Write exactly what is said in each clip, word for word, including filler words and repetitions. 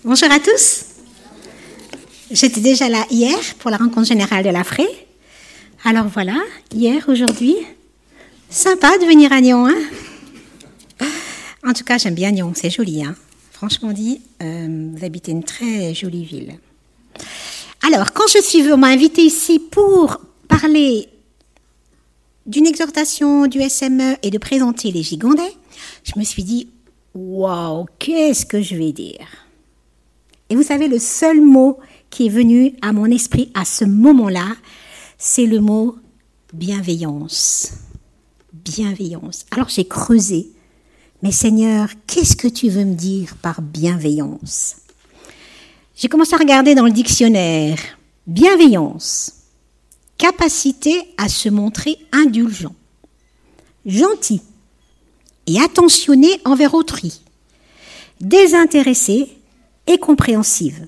Bonjour à tous. J'étais déjà là hier pour la rencontre générale de la F R E. Alors voilà, hier, aujourd'hui, sympa de venir à Nyon. Hein, en tout cas, j'aime bien Nyon, c'est joli. Hein. Franchement dit, euh, vous habitez une très jolie ville. Alors, quand je suis on m'a invité ici pour parler d'une exhortation du S M E et de présenter les Gigondais, je me suis dit, waouh, qu'est-ce que je vais dire? Et vous savez, le seul mot qui est venu à mon esprit à ce moment-là, c'est le mot bienveillance. Bienveillance. Alors j'ai creusé. Mais Seigneur, qu'est-ce que tu veux me dire par bienveillance? J'ai commencé à regarder dans le dictionnaire. Bienveillance. Capacité à se montrer indulgent, gentil et attentionné envers autrui, désintéressé et compréhensive.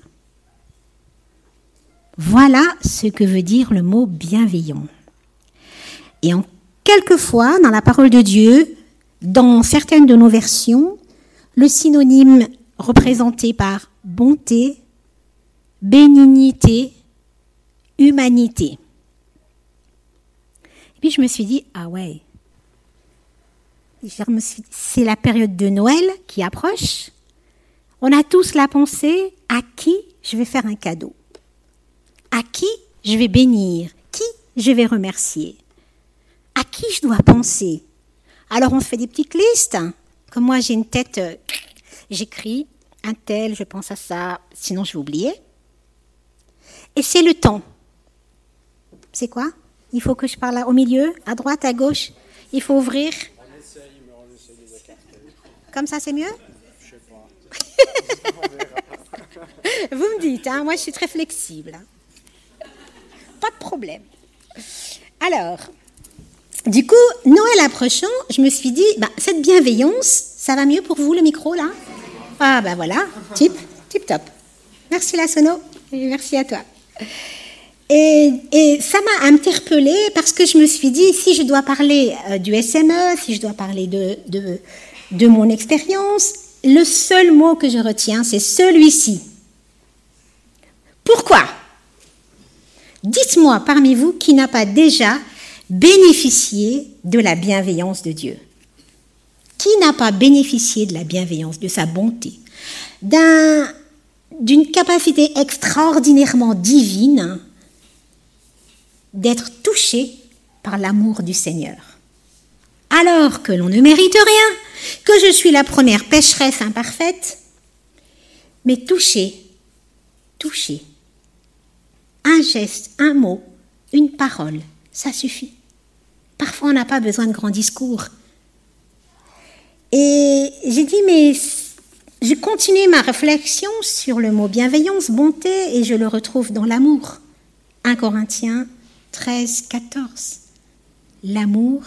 Voilà ce que veut dire le mot bienveillant. Et en quelquefois, dans la parole de Dieu, dans certaines de nos versions, le synonyme représenté par bonté, bénignité, humanité. Et puis je me suis dit, ah ouais, je me suis dit, c'est la période de Noël qui approche. On a tous la pensée, à qui je vais faire un cadeau? À qui je vais bénir? Qui je vais remercier? À qui je dois penser? Alors on se fait des petites listes. Comme moi j'ai une tête, euh, j'écris un tel, je pense à ça, sinon je vais oublier. Et c'est le temps. C'est quoi? Il faut que je parle au milieu, à droite, à gauche. Il faut ouvrir. On essaye, mais on essaye de s'écarter. Comme ça c'est mieux? Je sais pas. Vous me dites, hein, moi je suis très flexible. Pas de problème. Alors, du coup, Noël approchant, je me suis dit, bah, cette bienveillance, ça va mieux pour vous le micro là? Ah ben bah, voilà, tip, tip top. Merci la sono, et merci à toi. Et, et ça m'a interpellée parce que je me suis dit, si je dois parler euh, du S M E, si je dois parler de, de, de mon expérience, le seul mot que je retiens, c'est celui-ci. Pourquoi? Dites-moi parmi vous qui n'a pas déjà bénéficié de la bienveillance de Dieu. Qui n'a pas bénéficié de la bienveillance, de sa bonté, d'un, d'une capacité extraordinairement divine d'être touché par l'amour du Seigneur? Alors que l'on ne mérite rien, que je suis la première pécheresse imparfaite, mais touché, touché. Un geste, un mot, une parole, ça suffit. Parfois, on n'a pas besoin de grands discours. Et j'ai dit, mais j'ai continué ma réflexion sur le mot bienveillance, bonté, et je le retrouve dans l'amour. un Corinthiens treize, quatorze. L'amour,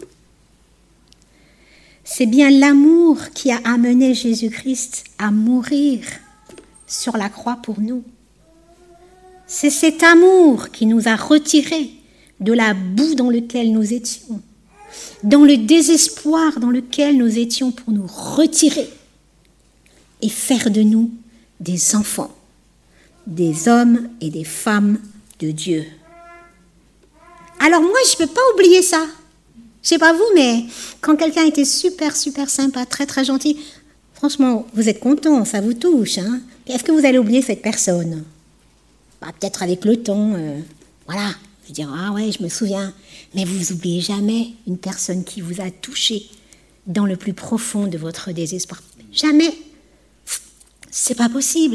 c'est bien l'amour qui a amené Jésus-Christ à mourir sur la croix pour nous. C'est cet amour qui nous a retirés de la boue dans laquelle nous étions, dans le désespoir dans lequel nous étions pour nous retirer et faire de nous des enfants, des hommes et des femmes de Dieu. Alors moi, je ne peux pas oublier ça. Je ne sais pas vous, mais quand quelqu'un était super, super sympa, très, très gentil, franchement, vous êtes content, ça vous touche. Hein? Est-ce que vous allez oublier cette personne? Bah, peut-être avec le temps, euh, voilà, je veux dire, ah ouais, je me souviens. Mais vous n'oubliez jamais une personne qui vous a touché dans le plus profond de votre désespoir. Jamais. C'est pas possible.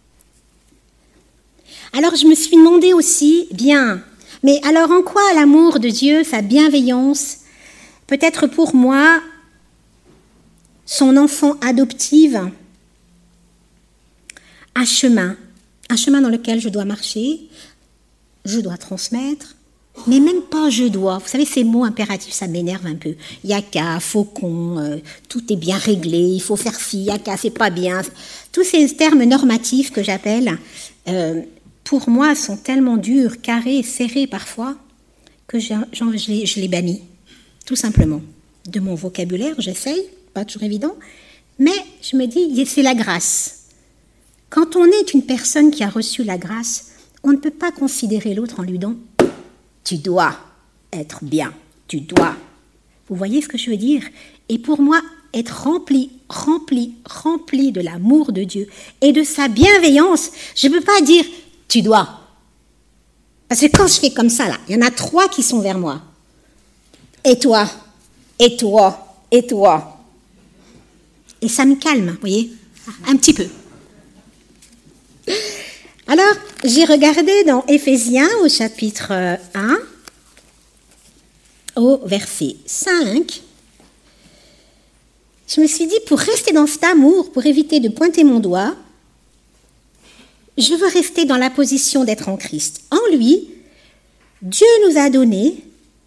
Alors je me suis demandé aussi, bien, mais alors en quoi l'amour de Dieu, sa bienveillance, peut être pour moi, son enfant adoptive, un chemin, un chemin dans lequel je dois marcher, je dois transmettre, mais même pas je dois. Vous savez, ces mots impératifs, ça m'énerve un peu. Yaka, faucon, euh, tout est bien réglé, il faut faire fi, yaka, c'est pas bien. Tous ces termes normatifs que j'appelle, euh, pour moi, sont tellement durs, carrés, serrés parfois, que je, je, les, je les bannis, tout simplement. De mon vocabulaire, j'essaye, pas toujours évident, mais je me dis, c'est la grâce. Quand on est une personne qui a reçu la grâce, on ne peut pas considérer l'autre en lui disant « tu dois être bien, tu dois ». Vous voyez ce que je veux dire? Et pour moi, être rempli, rempli, rempli de l'amour de Dieu et de sa bienveillance, je ne peux pas dire « tu dois ». Parce que quand je fais comme ça, là, il y en a trois qui sont vers moi. Et toi, et toi, et toi. Et ça me calme, vous voyez, un petit peu. Alors, j'ai regardé dans Éphésiens au chapitre un, au verset cinq. Je me suis dit, pour rester dans cet amour, pour éviter de pointer mon doigt, je veux rester dans la position d'être en Christ. En lui, Dieu nous a donné...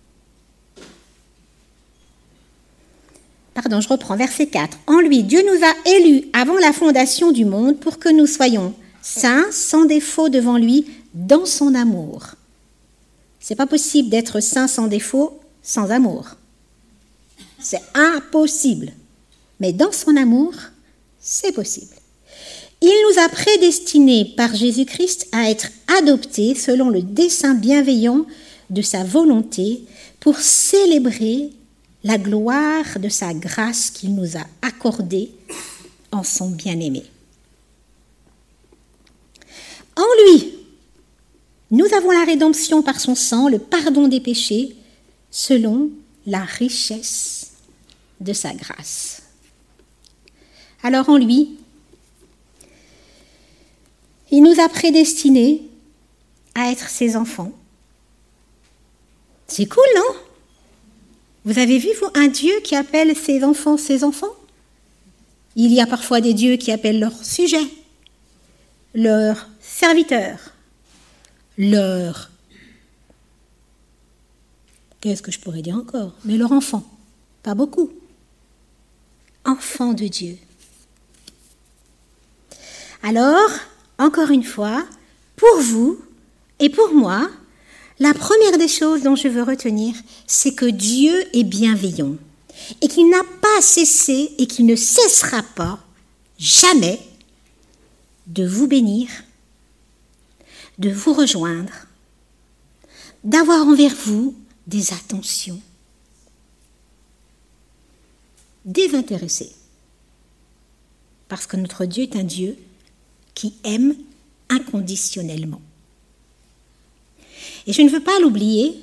Pardon, je reprends, verset quatre. En lui, Dieu nous a élus avant la fondation du monde pour que nous soyons saints, sans défaut devant lui, dans son amour. C'est pas possible d'être saint sans défaut, sans amour. C'est impossible. Mais dans son amour, c'est possible. Il nous a prédestinés par Jésus-Christ à être adoptés selon le dessein bienveillant de sa volonté pour célébrer la gloire de sa grâce qu'il nous a accordée en son bien-aimé. En lui, nous avons la rédemption par son sang, le pardon des péchés, selon la richesse de sa grâce. Alors en lui, il nous a prédestinés à être ses enfants. C'est cool, non? Vous avez vu, vous, un Dieu qui appelle ses enfants ses enfants? Il y a parfois des dieux qui appellent leurs sujets, leurs serviteurs, leurs... Qu'est-ce que je pourrais dire encore? Mais leurs enfants, pas beaucoup. Enfants de Dieu. Alors, encore une fois, pour vous et pour moi, la première des choses dont je veux retenir, c'est que Dieu est bienveillant et qu'il n'a pas cessé et qu'il ne cessera pas, jamais, de vous bénir, de vous rejoindre, d'avoir envers vous des attentions désintéressées. Parce que notre Dieu est un Dieu qui aime inconditionnellement. Et je ne veux pas l'oublier,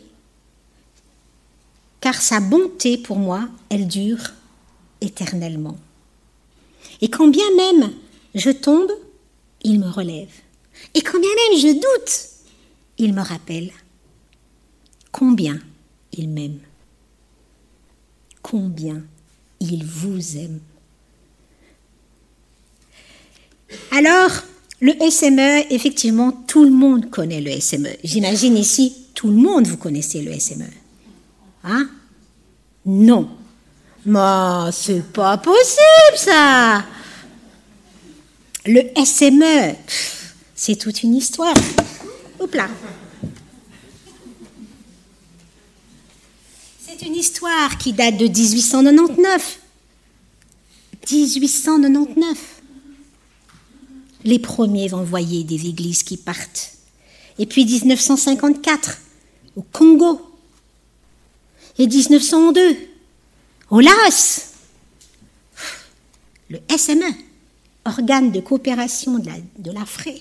car sa bonté pour moi, elle dure éternellement. Et quand bien même je tombe, il me relève. Et quand bien même je doute, il me rappelle combien il m'aime, combien il vous aime. Alors, le S M E, effectivement, tout le monde connaît le S M E. J'imagine ici, tout le monde, vous connaissez le S M E. Hein? Non. Mais c'est pas possible, ça! Le S M E, c'est toute une histoire. Hop là. C'est une histoire qui date de dix-huit cent quatre-vingt-dix-neuf. dix-huit cent quatre-vingt-dix-neuf. Les premiers envoyés des églises qui partent. Et puis dix-neuf cent cinquante-quatre, au Congo. Et dix-neuf cent deux, au Laos. Le S M E, organe de coopération de la, de l'Afrique.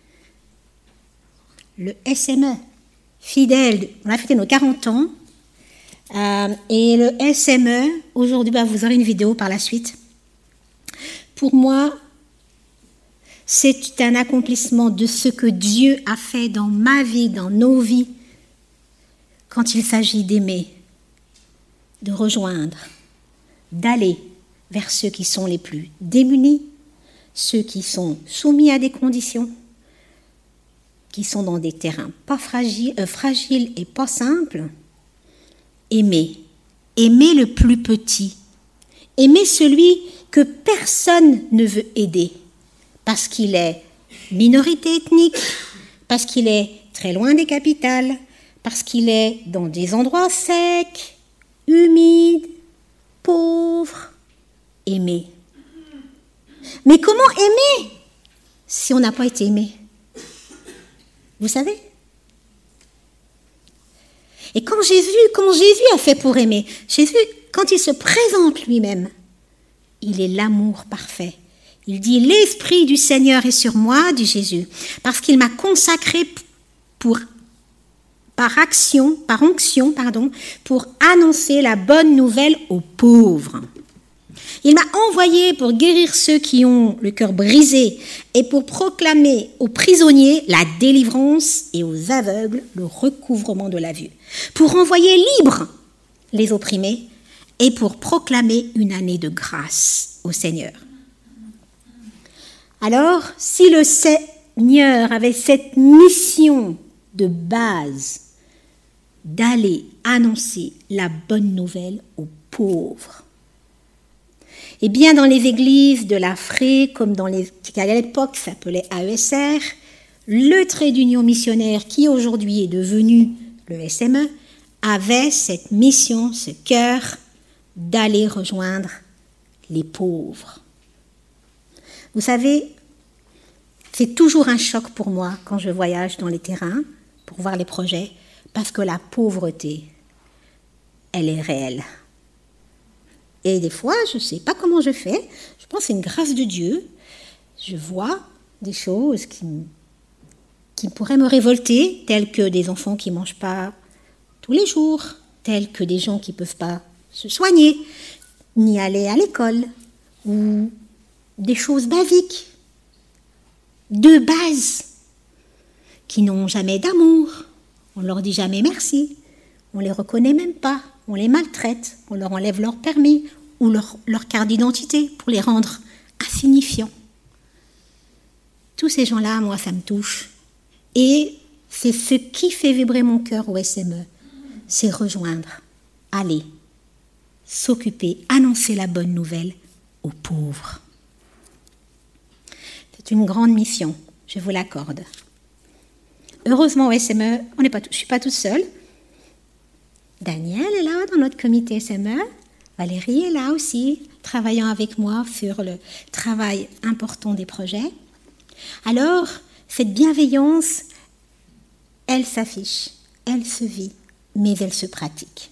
Le S M E, fidèle, on a fêté nos quarante ans. Euh, et le S M E, aujourd'hui, bah, vous aurez une vidéo par la suite. Pour moi, c'est un accomplissement de ce que Dieu a fait dans ma vie, dans nos vies, quand il s'agit d'aimer, de rejoindre, d'aller vers ceux qui sont les plus démunis, ceux qui sont soumis à des conditions, qui sont dans des terrains pas fragiles, euh, fragiles et pas simples. Aimer, aimer le plus petit, aimer celui que personne ne veut aider, parce qu'il est minorité ethnique, parce qu'il est très loin des capitales, parce qu'il est dans des endroits secs, humides, pauvres. Aimer. Mais comment aimer si on n'a pas été aimé? Vous savez? Et quand Jésus, comment Jésus a fait pour aimer? Jésus, quand il se présente lui-même, il est l'amour parfait. Il dit, l'Esprit du Seigneur est sur moi, dit Jésus, parce qu'il m'a consacré pour, par action, par onction, pardon, pour annoncer la bonne nouvelle aux pauvres. Il m'a envoyé pour guérir ceux qui ont le cœur brisé et pour proclamer aux prisonniers la délivrance et aux aveugles le recouvrement de la vue, pour envoyer libres les opprimés et pour proclamer une année de grâce au Seigneur. Alors, si le Seigneur avait cette mission de base d'aller annoncer la bonne nouvelle aux pauvres, et bien dans les églises de l'Afrique, comme dans les qui à l'époque s'appelait A E S R, le trait d'union missionnaire qui aujourd'hui est devenu le S M E, avait cette mission, ce cœur d'aller rejoindre les pauvres. Vous savez, c'est toujours un choc pour moi quand je voyage dans les terrains pour voir les projets, parce que la pauvreté, elle est réelle. Et des fois, je ne sais pas comment je fais, je pense que c'est une grâce de Dieu. Je vois des choses qui, qui pourraient me révolter, telles que des enfants qui ne mangent pas tous les jours, telles que des gens qui ne peuvent pas se soigner, ni aller à l'école, ou des choses basiques, de base, qui n'ont jamais d'amour. On ne leur dit jamais merci, on ne les reconnaît même pas, on les maltraite, on leur enlève leur permis ou leur, leur carte d'identité pour les rendre insignifiants. Tous ces gens-là, moi, ça me touche. Et c'est ce qui fait vibrer mon cœur au S M E, c'est rejoindre, aller, s'occuper, annoncer la bonne nouvelle aux pauvres. C'est une grande mission, je vous l'accorde. Heureusement au S M E, on n'est pas, je ne suis pas toute seule. Daniel est là dans notre comité S M E. Valérie est là aussi, travaillant avec moi sur le travail important des projets. Alors, cette bienveillance, elle s'affiche, elle se vit, mais elle se pratique.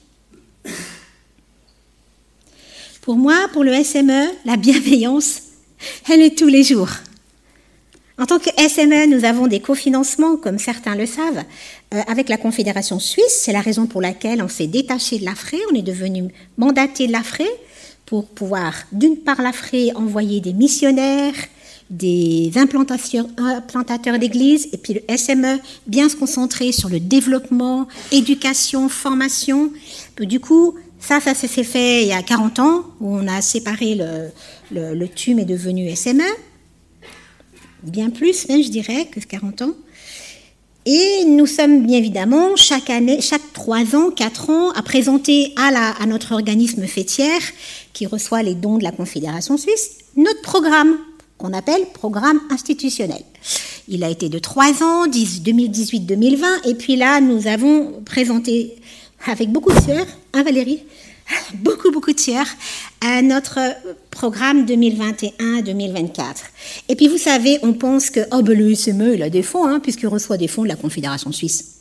Pour moi, pour le S M E, la bienveillance, elle est tous les jours. En tant que S M E, nous avons des cofinancements, comme certains le savent, euh, avec la Confédération suisse. C'est la raison pour laquelle on s'est détaché de l'A F R E. On est devenu mandaté de l'A F R E pour pouvoir, d'une part, l'A F R E envoyer des missionnaires, des implantateurs d'églises, et puis le S M E bien se concentrer sur le développement, éducation, formation. Du coup, ça, ça s'est fait il y a quarante ans, où on a séparé le, le, le T U M est devenu S M E. Bien plus, même, je dirais, que quarante ans. Et nous sommes bien évidemment, chaque année, chaque trois ans, quatre ans, à présenter à, la, à notre organisme fêtière, qui reçoit les dons de la Confédération suisse, notre programme, qu'on appelle programme institutionnel. Il a été de trois ans, deux mille dix-huit deux mille vingt, et puis là, nous avons présenté, avec beaucoup de sueur, hein Valérie, beaucoup, beaucoup de sueur, à notre programme deux mille vingt et un deux mille vingt-quatre. Et puis, vous savez, on pense que oh, ben, le S M E, il a des fonds, hein, puisqu'il reçoit des fonds de la Confédération suisse.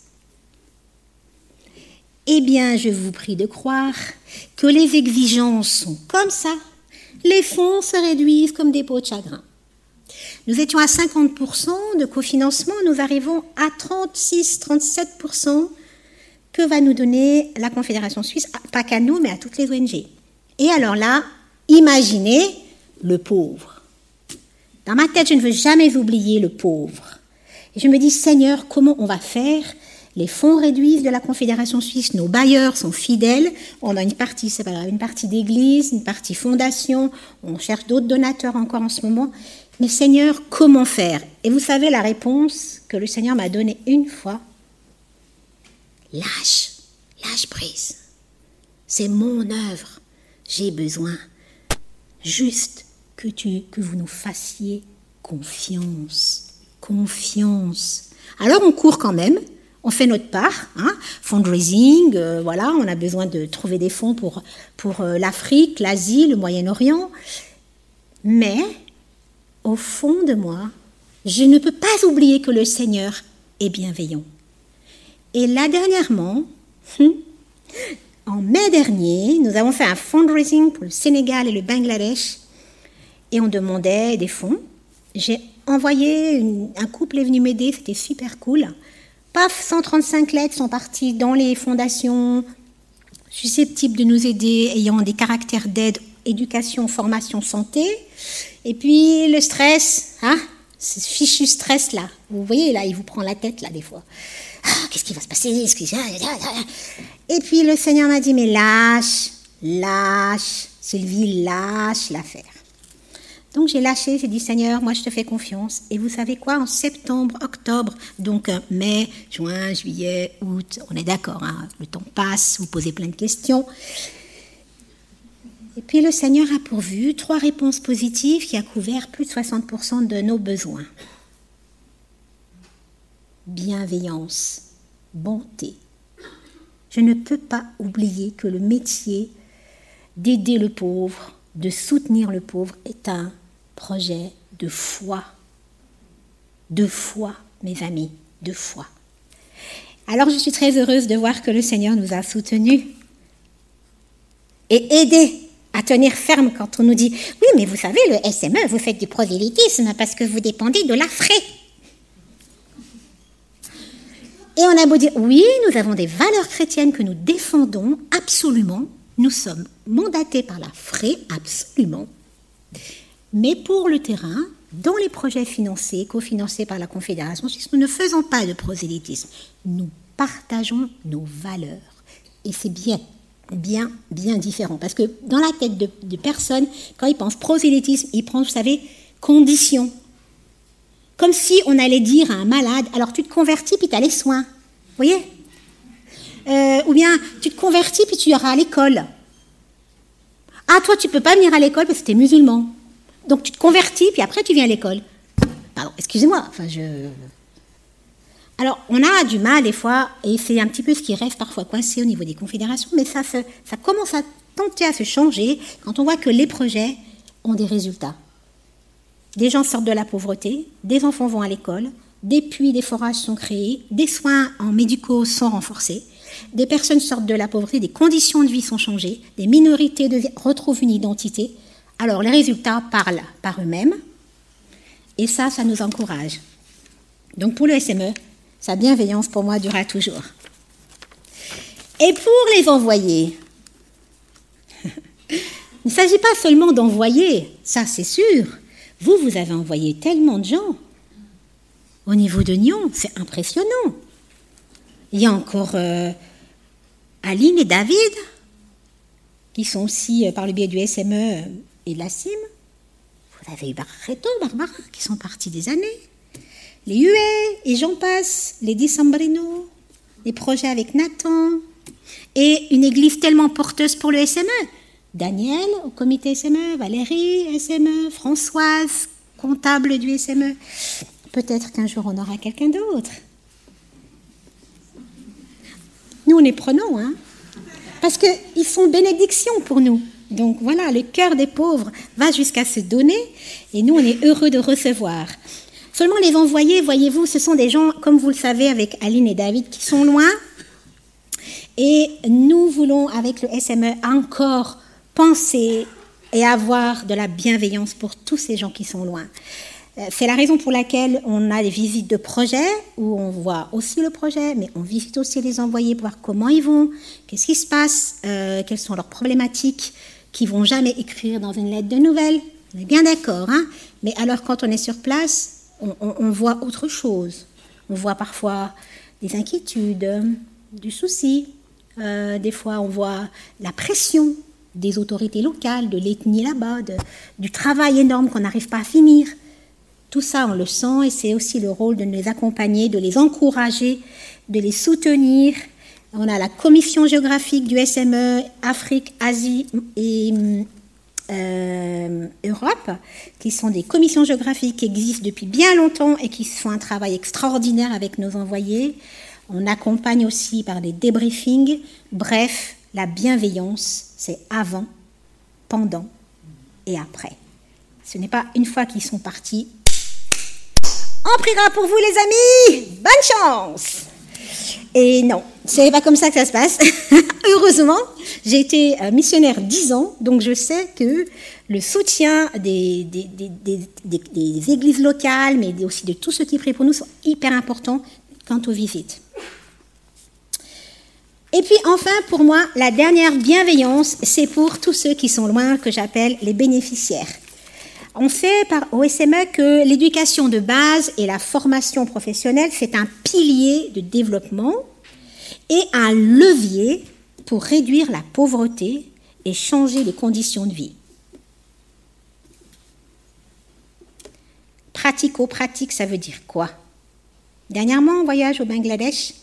Eh bien, je vous prie de croire que les exigences sont comme ça. Les fonds se réduisent comme des pots de chagrin. Nous étions à cinquante pour cent de cofinancement, nous arrivons à trente-six à trente-sept pour cent que va nous donner la Confédération suisse, pas qu'à nous, mais à toutes les O N G. Et alors là, imaginez le pauvre. Dans ma tête, je ne veux jamais oublier le pauvre. Et je me dis, Seigneur, comment on va faire? Les fonds réduisent de la Confédération suisse, nos bailleurs sont fidèles, on a une partie, c'est pas grave, une partie d'église, une partie fondation, on cherche d'autres donateurs encore en ce moment. Mais Seigneur, comment faire? Et vous savez la réponse que le Seigneur m'a donnée une fois? Lâche, lâche prise. C'est mon œuvre. J'ai besoin juste que, tu, que vous nous fassiez confiance. Confiance. Alors on court quand même, on fait notre part, hein, fundraising, euh, voilà, on a besoin de trouver des fonds pour, pour euh, l'Afrique, l'Asie, le Moyen-Orient. Mais au fond de moi, Je ne peux pas oublier que le Seigneur est bienveillant. Et là, dernièrement, en mai dernier, nous avons fait un fundraising pour le Sénégal et le Bangladesh et on demandait des fonds. J'ai envoyé, une, un couple est venu m'aider, c'était super cool. Paf, cent trente-cinq lettres sont parties dans les fondations susceptibles de nous aider, ayant des caractères d'aide, éducation, formation, santé. Et puis le stress, hein, ce fichu stress là, vous voyez là, il vous prend la tête là des fois. Ah, qu'est-ce qui va se passer? Et puis le Seigneur m'a dit, mais lâche, lâche, Sylvie, lâche l'affaire. Donc j'ai lâché, j'ai dit, Seigneur, moi je te fais confiance. Et vous savez quoi, en septembre, octobre, donc mai, juin, juillet, août, on est d'accord, hein, le temps passe, vous posez plein de questions. Et puis le Seigneur a pourvu trois réponses positives qui a couvert plus de soixante pour cent de nos besoins. Bienveillance, bonté. Je ne peux pas oublier que le métier d'aider le pauvre, de soutenir le pauvre est un projet de foi. De foi, mes amis, de foi. Alors je suis très heureuse de voir que le Seigneur nous a soutenus et aidés à tenir ferme quand on nous dit « Oui, mais vous savez, le S M E, vous faites du prosélytisme parce que vous dépendez de l'A F R E ». Et on a beau dire « Oui, nous avons des valeurs chrétiennes que nous défendons absolument, nous sommes mandatés par l'A F R E, absolument. Mais pour le terrain, dans les projets financés, cofinancés par la Confédération suisse, nous ne faisons pas de prosélytisme. Nous partageons nos valeurs. Et c'est bien, bien, bien différent. Parce que dans la tête de, de personnes, quand ils pensent prosélytisme, ils pensent, vous savez, conditions. Comme si on allait dire à un malade, alors tu te convertis puis tu as les soins. Vous voyez ? Euh, ou bien tu te convertis puis tu iras à l'école. Ah, toi tu peux pas venir à l'école parce que tu es musulman. Donc tu te convertis puis après tu viens à l'école. Pardon, excusez-moi. Enfin, je... Alors on a du mal des fois, et c'est un petit peu ce qui reste parfois coincé au niveau des confédérations, mais ça, se, ça commence à tenter à se changer quand on voit que les projets ont des résultats. Des gens sortent de la pauvreté, des enfants vont à l'école, des puits, des forages sont créés, des soins en médicaux sont renforcés, des personnes sortent de la pauvreté, des conditions de vie sont changées, des minorités de vie retrouvent une identité. Alors les résultats parlent par eux-mêmes, et ça, ça nous encourage. Donc pour le S M E, sa bienveillance pour moi durera toujours. Et pour les envoyer, il ne s'agit pas seulement d'envoyer, ça c'est sûr. Vous, vous avez envoyé tellement de gens. Au niveau de Nyon, c'est impressionnant. Il y a encore euh, Aline et David, qui sont aussi, euh, par le biais du S M E et de la C I M. Vous avez eu Barreto, Barbara, qui sont partis des années. Les U E, et j'en passe, les Di Sambrino, les projets avec Nathan, et une église tellement porteuse pour le S M E. Daniel, au comité S M E, Valérie, S M E, Françoise, comptable du S M E. Peut-être qu'un jour, on aura quelqu'un d'autre. Nous, on les prenons, hein, parce qu'ils sont bénédiction pour nous. Donc voilà, le cœur des pauvres va jusqu'à se donner, et nous, on est heureux de recevoir. Seulement les envoyés, voyez-vous, ce sont des gens, comme vous le savez, avec Aline et David, qui sont loin. Et nous voulons, avec le S M E, encore penser et avoir de la bienveillance pour tous ces gens qui sont loin. C'est la raison pour laquelle on a des visites de projet, où on voit aussi le projet, mais on visite aussi les envoyés pour voir comment ils vont, qu'est-ce qui se passe, euh, quelles sont leurs problématiques, qu'ils ne vont jamais écrire dans une lettre de nouvelles. On est bien d'accord, hein ? Mais alors quand on est sur place, on, on, on voit autre chose. On voit parfois des inquiétudes, du souci. Euh, des fois, on voit la pression des autorités locales, de l'ethnie là-bas, de, du travail énorme qu'on n'arrive pas à finir. Tout ça, on le sent, et c'est aussi le rôle de les accompagner, de les encourager, de les soutenir. On a la commission géographique du S M E, Afrique, Asie et euh, Europe, qui sont des commissions géographiques qui existent depuis bien longtemps et qui font un travail extraordinaire avec nos envoyés. On accompagne aussi par des débriefings. Bref, la bienveillance, c'est avant, pendant et après. Ce n'est pas une fois qu'ils sont partis, On priera pour vous les amis. Bonne chance. Et non, c'est pas comme ça que ça se passe. Heureusement, j'ai été missionnaire dix ans, donc je sais que le soutien des, des, des, des, des, des églises locales, mais aussi de tous ceux qui prient pour nous, sont hyper importants quant aux visites. Et puis enfin, pour moi, la dernière bienveillance, c'est pour tous ceux qui sont loin, que j'appelle les bénéficiaires. On sait par, au S M E que l'éducation de base et la formation professionnelle, c'est un pilier de développement et un levier pour réduire la pauvreté et changer les conditions de vie. Pratico-pratique, ça veut dire quoi? Dernièrement, en voyage au Bangladesh,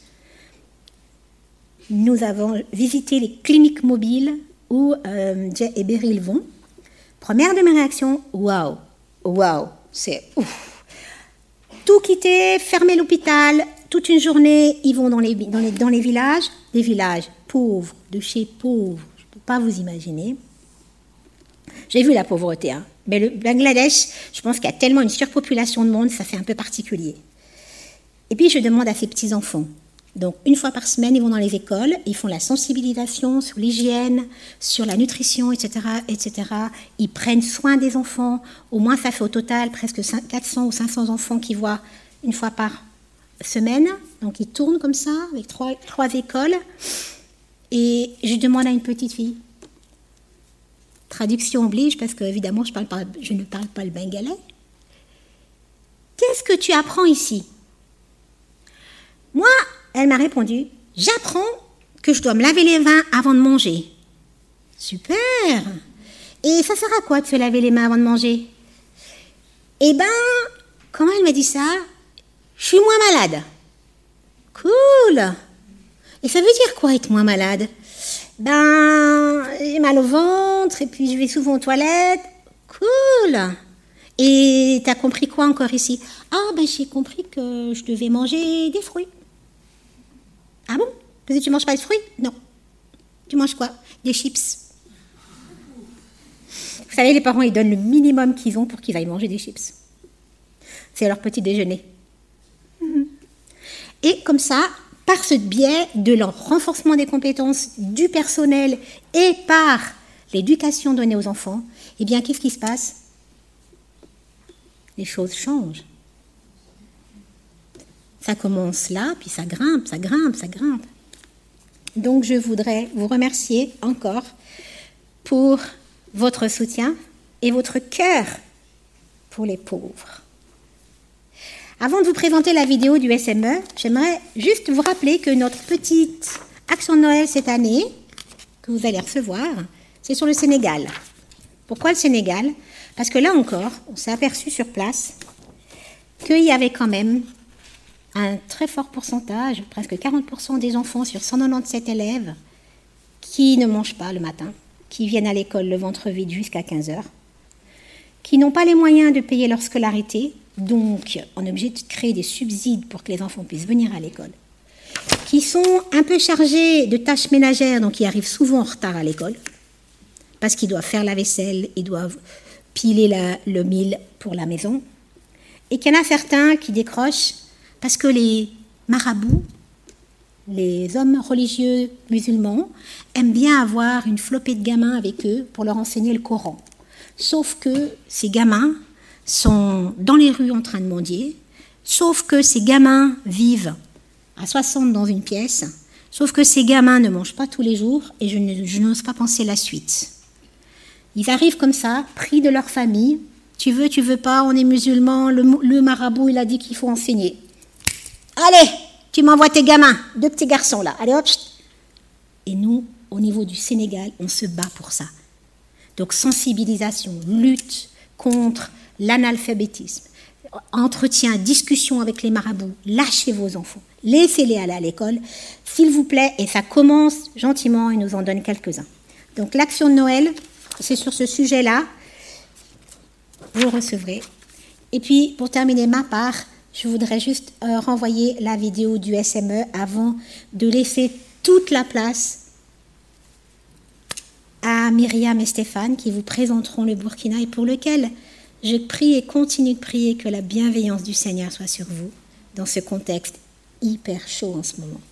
nous avons visité les cliniques mobiles où euh, Jay et Beryl vont. Première de mes réactions, waouh, waouh, c'est ouf. Tout quitter, fermer l'hôpital, toute une journée, ils vont dans les, dans les, dans les villages, des villages pauvres, de chez pauvres, je ne peux pas vous imaginer. J'ai vu la pauvreté, hein. Mais le Bangladesh, je pense qu'il y a tellement une surpopulation de monde, ça fait un peu particulier. Et puis je demande à ces petits-enfants, donc une fois par semaine, ils vont dans les écoles, ils font la sensibilisation sur l'hygiène, sur la nutrition, et cetera, et cetera. Ils prennent soin des enfants, au moins ça fait au total presque quatre cents ou cinq cents enfants qui voient une fois par semaine. Donc ils tournent comme ça, avec trois, trois écoles. Et je demande à une petite fille, traduction oblige, parce que évidemment je, parle pas, je ne parle pas le bengalais. Qu'est-ce que tu apprends ici? Moi, elle m'a répondu, j'apprends que je dois me laver les mains avant de manger. Super. Et ça sert à quoi de se laver les mains avant de manger? Eh ben, comment elle m'a dit ça? Je suis moins malade. Cool. Et ça veut dire quoi être moins malade? Ben, j'ai mal au ventre et puis je vais souvent aux toilettes. Cool. Et t'as compris quoi encore ici? Ah, ben j'ai compris que je devais manger des fruits. Ah bon? Parce que tu manges pas de fruits? Non. Tu manges quoi? Des chips. Vous savez, les parents, ils donnent le minimum qu'ils ont pour qu'ils aillent manger des chips. C'est leur petit déjeuner. Et comme ça, par ce biais de leur renforcement des compétences du personnel et par l'éducation donnée aux enfants, eh bien, qu'est-ce qui se passe? Les choses changent. Ça commence là, puis ça grimpe, ça grimpe, ça grimpe. Donc, je voudrais vous remercier encore pour votre soutien et votre cœur pour les pauvres. Avant de vous présenter la vidéo du S M E, j'aimerais juste vous rappeler que notre petite action de Noël cette année, que vous allez recevoir, c'est sur le Sénégal. Pourquoi le Sénégal? Parce que là encore, on s'est aperçu sur place qu'il y avait quand même un très fort pourcentage, presque quarante pour cent des enfants sur cent quatre-vingt-dix-sept élèves qui ne mangent pas le matin, qui viennent à l'école le ventre vide jusqu'à quinze heures, qui n'ont pas les moyens de payer leur scolarité, donc on est obligé de créer des subsides pour que les enfants puissent venir à l'école, qui sont un peu chargés de tâches ménagères, donc ils arrivent souvent en retard à l'école, parce qu'ils doivent faire la vaisselle, ils doivent piler la, le mil pour la maison, et qu'il y en a certains qui décrochent parce que les marabouts, les hommes religieux musulmans, aiment bien avoir une flopée de gamins avec eux pour leur enseigner le Coran. Sauf que ces gamins sont dans les rues en train de mendier, sauf que ces gamins vivent à soixante dans une pièce, sauf que ces gamins ne mangent pas tous les jours, et je, ne, je n'ose pas penser la suite. Ils arrivent comme ça, pris de leur famille, tu veux, tu veux pas, on est musulmans, le, le marabout il a dit qu'il faut enseigner. Allez, tu m'envoies tes gamins, deux petits garçons là, allez hop. Et nous, au niveau du Sénégal, on se bat pour ça. Donc sensibilisation, lutte contre l'analphabétisme, entretien, discussion avec les marabouts, lâchez vos enfants, laissez-les aller à l'école, s'il vous plaît, et ça commence gentiment, ils nous en donnent quelques-uns. Donc l'action de Noël, c'est sur ce sujet-là, vous le recevrez. Et puis, pour terminer ma part, je voudrais juste euh, renvoyer la vidéo du S M E avant de laisser toute la place à Myriam et Stéphane qui vous présenteront le Burkina et pour lequel Je prie et continue de prier que la bienveillance du Seigneur soit sur vous dans ce contexte hyper chaud en ce moment.